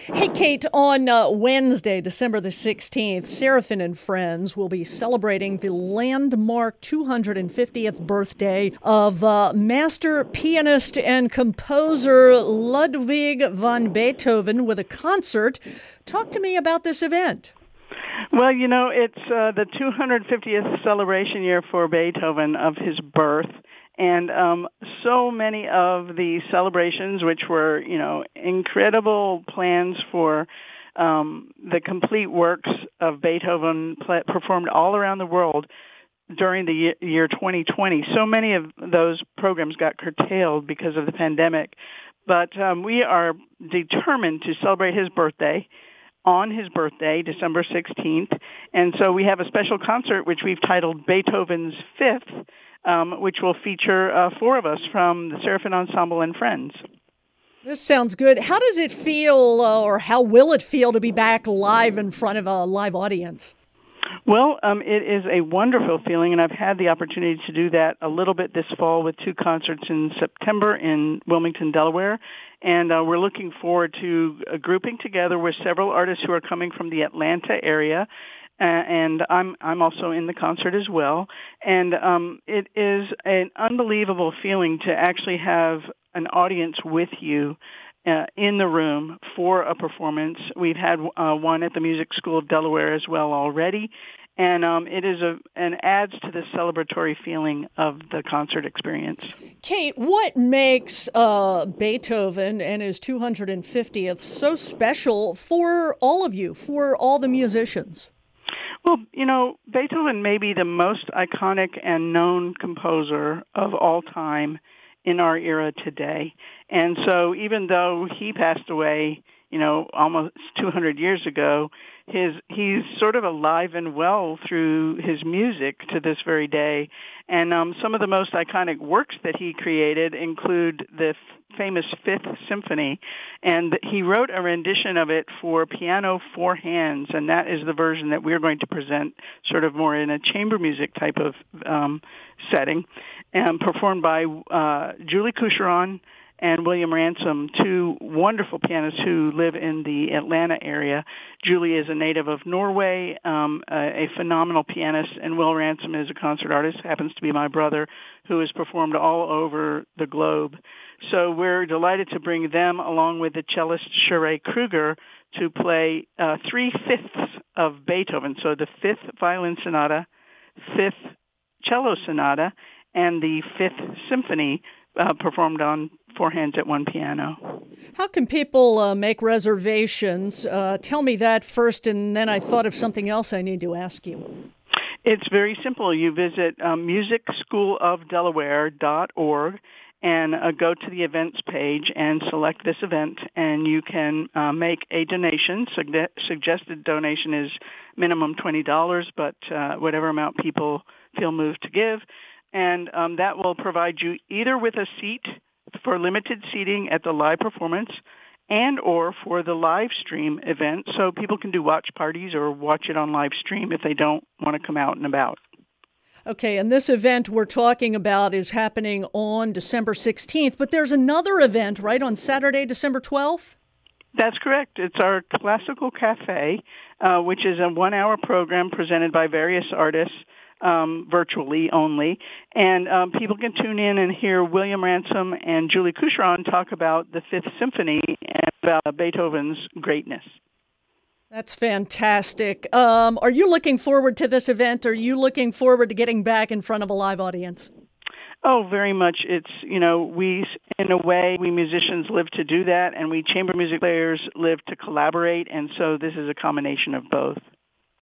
Hey, Kate, on Wednesday, December the 16th, Seraphin and Friends will be celebrating the landmark 250th birthday of master pianist and composer Ludwig van Beethoven with a concert. Talk to me about this event. Well, it's the 250th celebration year for Beethoven of his birth. And so many of the celebrations, which were, incredible plans for the complete works of Beethoven performed all around the world during the year 2020. So many of those programs got curtailed because of the pandemic. But we are determined to celebrate his birthday on his birthday, December 16th. And so we have a special concert, which we've titled Beethoven's Fifth, which will feature four of us from the Seraphin Ensemble and Friends. This sounds good. How does it feel, or how will it feel to be back live in front of a live audience? Well, it is a wonderful feeling, and I've had the opportunity to do that a little bit this fall with two concerts in September in Wilmington, Delaware. And we're looking forward to grouping together with several artists who are coming from the Atlanta area. And I'm also in the concert as well. And it is an unbelievable feeling to actually have an audience with you in the room for a performance. We've had one at the Music School of Delaware as well already. And it is and adds to the celebratory feeling of the concert experience. Kate, what makes Beethoven and his 250th so special for all of you, for all the musicians? Well, Beethoven may be the most iconic and known composer of all time in our era today. And so even though he passed away, almost 200 years ago, he's sort of alive and well through his music to this very day. And some of the most iconic works that he created include the famous Fifth Symphony, and he wrote a rendition of it for piano four hands, and that is the version that we're going to present sort of more in a chamber music type of setting, and performed by Julie Coucheron and William Ransom, two wonderful pianists who live in the Atlanta area. Julie is a native of Norway, a phenomenal pianist, and Will Ransom is a concert artist, happens to be my brother, who has performed all over the globe. So we're delighted to bring them, along with the cellist Sheree Kruger, to play 3/5 of Beethoven. So the Fifth Violin Sonata, Fifth Cello Sonata, and the Fifth Symphony performed on four hands at one piano. How can people make reservations? Tell me that first, and then I thought of something else I need to ask you. It's very simple. You visit musicschoolofdelaware.org and go to the events page and select this event, and you can make a donation. Suggested donation is minimum $20, but whatever amount people feel moved to give. And that will provide you either with a seat for limited seating at the live performance and or for the live stream event, so people can do watch parties or watch it on live stream if they don't want to come out and about. Okay, and this event we're talking about is happening on December 16th, but there's another event, right, on Saturday, December 12th? That's correct. It's our Classical Cafe, which is a one-hour program presented by various artists, virtually only. And people can tune in and hear William Ransom and Julie Coucheron talk about the Fifth Symphony and about Beethoven's greatness. That's fantastic. Are you looking forward to this event? Are you looking forward to getting back in front of a live audience? Oh, very much. It's, we, in a way, we musicians live to do that, and we chamber music players live to collaborate, and so this is a combination of both.